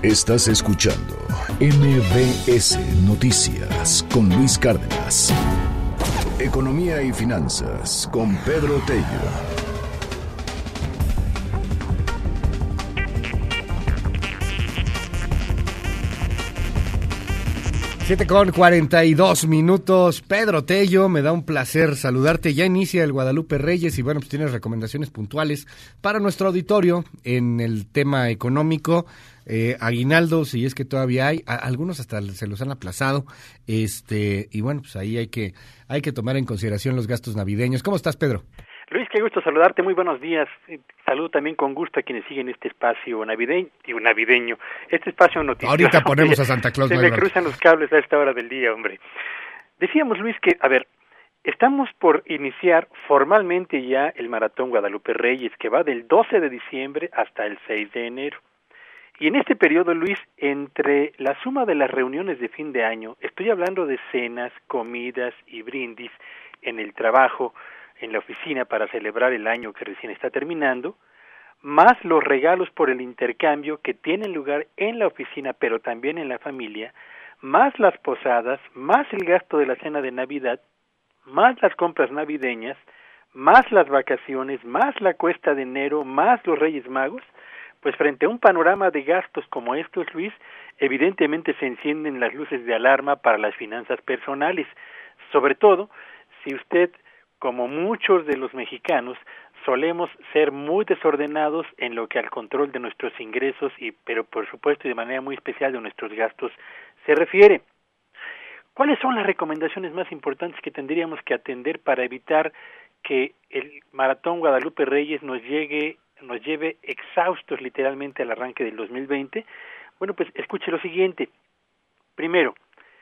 Estás escuchando MBS Noticias con Luis Cárdenas. Economía y finanzas con Pedro Tello. 7:42. Pedro Tello, me da un placer saludarte. Ya inicia el Guadalupe Reyes y bueno, pues tienes recomendaciones puntuales para nuestro auditorio en el tema económico. Aguinaldos, si es que todavía hay, algunos hasta se los han aplazado, y bueno, pues ahí hay que tomar en consideración los gastos navideños. ¿Cómo estás, Pedro? Luis, qué gusto saludarte, muy buenos días. Saludo también con gusto a quienes siguen este espacio navideño, este espacio noticioso. Ahorita ponemos a Santa Claus. Se me cruzan los cables a esta hora del día, hombre. Decíamos, Luis, que, estamos por iniciar formalmente ya el Maratón Guadalupe Reyes, que va del 12 de diciembre hasta el 6 de enero. Y en este periodo, Luis, entre la suma de las reuniones de fin de año, estoy hablando de cenas, comidas y brindis en el trabajo, en la oficina para celebrar el año que recién está terminando, más los regalos por el intercambio que tienen lugar en la oficina pero también en la familia, más las posadas, más el gasto de la cena de Navidad, más las compras navideñas, más las vacaciones, más la cuesta de enero, más los Reyes Magos, pues frente a un panorama de gastos como estos, Luis, evidentemente se encienden las luces de alarma para las finanzas personales, sobre todo si usted, como muchos de los mexicanos, solemos ser muy desordenados en lo que al control de nuestros ingresos, pero por supuesto y de manera muy especial de nuestros gastos se refiere. ¿Cuáles son las recomendaciones más importantes que tendríamos que atender para evitar que el Maratón Guadalupe Reyes nos lleve exhaustos literalmente al arranque del 2020? Bueno, pues escuche lo siguiente. Primero,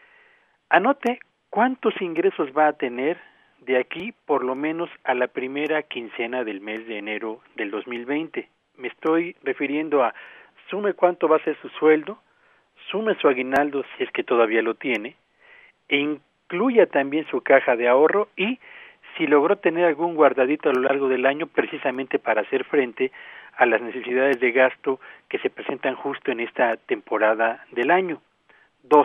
anote cuántos ingresos va a tener de aquí por lo menos a la primera quincena del mes de enero del 2020. Me estoy refiriendo a sume cuánto va a ser su sueldo, sume su aguinaldo si es que todavía lo tiene, e incluya también su caja de ahorro y si logró tener algún guardadito a lo largo del año precisamente para hacer frente a las necesidades de gasto que se presentan justo en esta temporada del año. 2.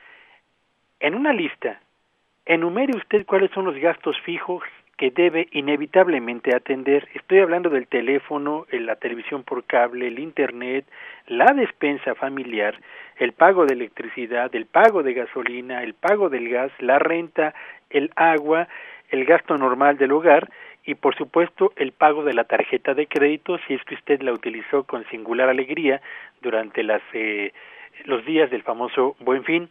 En una lista, enumere usted cuáles son los gastos fijos que debe inevitablemente atender. Estoy hablando del teléfono, la televisión por cable, el internet, la despensa familiar, el pago de electricidad, el pago de gasolina, el pago del gas, la renta, el agua, el gasto normal del hogar y, por supuesto, el pago de la tarjeta de crédito si es que usted la utilizó con singular alegría durante los días del famoso Buen Fin.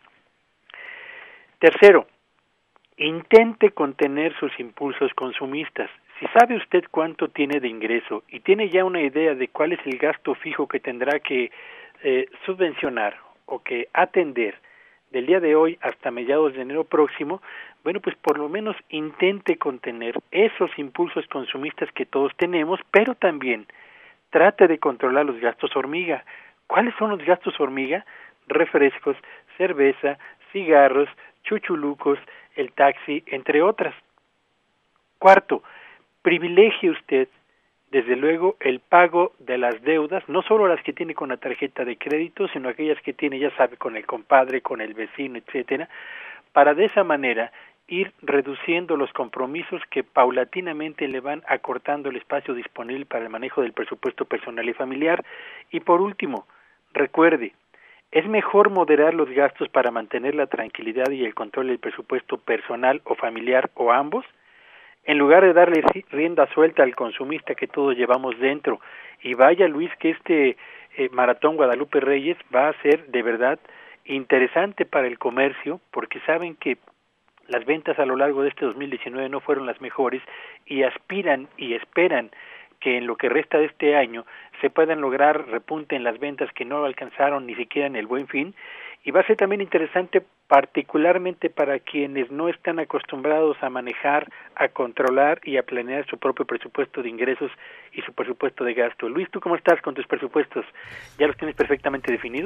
Tercero, intente contener sus impulsos consumistas. Si sabe usted cuánto tiene de ingreso y tiene ya una idea de cuál es el gasto fijo que tendrá que subvencionar o que atender del día de hoy hasta mediados de enero próximo, bueno, pues por lo menos intente contener esos impulsos consumistas que todos tenemos, pero también trate de controlar los gastos hormiga. ¿Cuáles son los gastos hormiga? Refrescos, cerveza, cigarros, chuchulucos, el taxi, entre otras. Cuarto, privilegie usted, desde luego, el pago de las deudas, no solo las que tiene con la tarjeta de crédito, sino aquellas que tiene, ya sabe, con el compadre, con el vecino, etcétera, para de esa manera ir reduciendo los compromisos que paulatinamente le van acortando el espacio disponible para el manejo del presupuesto personal y familiar. Y por último, recuerde, es mejor moderar los gastos para mantener la tranquilidad y el control del presupuesto personal o familiar o ambos, en lugar de darle rienda suelta al consumista que todos llevamos dentro. Y vaya, Luis, que este Maratón Guadalupe Reyes va a ser de verdad interesante para el comercio, porque saben que las ventas a lo largo de este 2019 no fueron las mejores y aspiran y esperan que en lo que resta de este año se puedan lograr repunte en las ventas que no alcanzaron ni siquiera en el Buen Fin, y va a ser también interesante particularmente para quienes no están acostumbrados a manejar, a controlar y a planear su propio presupuesto de ingresos y su presupuesto de gasto. Luis, ¿tú cómo estás con tus presupuestos? ¿Ya los tienes perfectamente definidos?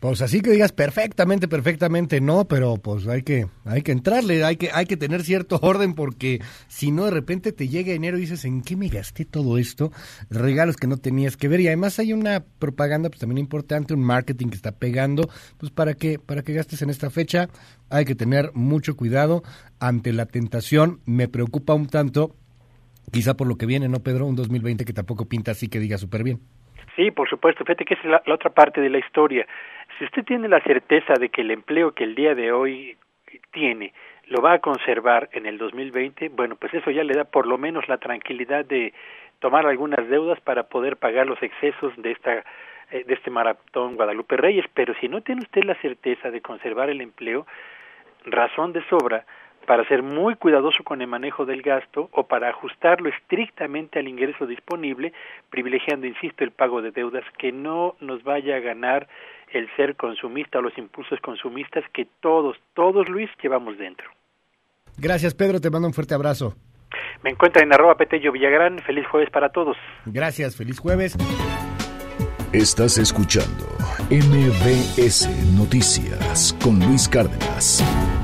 Pues así que digas perfectamente no, pero pues hay que entrarle, hay que tener cierto orden, porque si no de repente te llega enero y dices, ¿en qué me gasté todo esto? Regalos que no tenías que ver, y además hay una propaganda pues también importante, un marketing que está pegando, pues para que gastes en esta fecha. Hay que tener mucho cuidado ante la tentación. Me preocupa un tanto, quizá por lo que viene, ¿no, Pedro? Un 2020 que tampoco pinta así que diga súper bien. Sí, por supuesto. Fíjate que esa es la otra parte de la historia. Si usted tiene la certeza de que el empleo que el día de hoy tiene lo va a conservar en el 2020, bueno, pues eso ya le da por lo menos la tranquilidad de tomar algunas deudas para poder pagar los excesos de este maratón Guadalupe Reyes. Pero si no tiene usted la certeza de conservar el empleo, razón de sobra para ser muy cuidadoso con el manejo del gasto o para ajustarlo estrictamente al ingreso disponible, privilegiando, insisto, el pago de deudas, que no nos vaya a ganar el ser consumista o los impulsos consumistas que todos, Luis, llevamos dentro. Gracias, Pedro, te mando un fuerte abrazo. Me encuentran en @Petello Villagrán. Feliz jueves para todos. Gracias, feliz jueves. Estás escuchando MBS Noticias con Luis Cárdenas.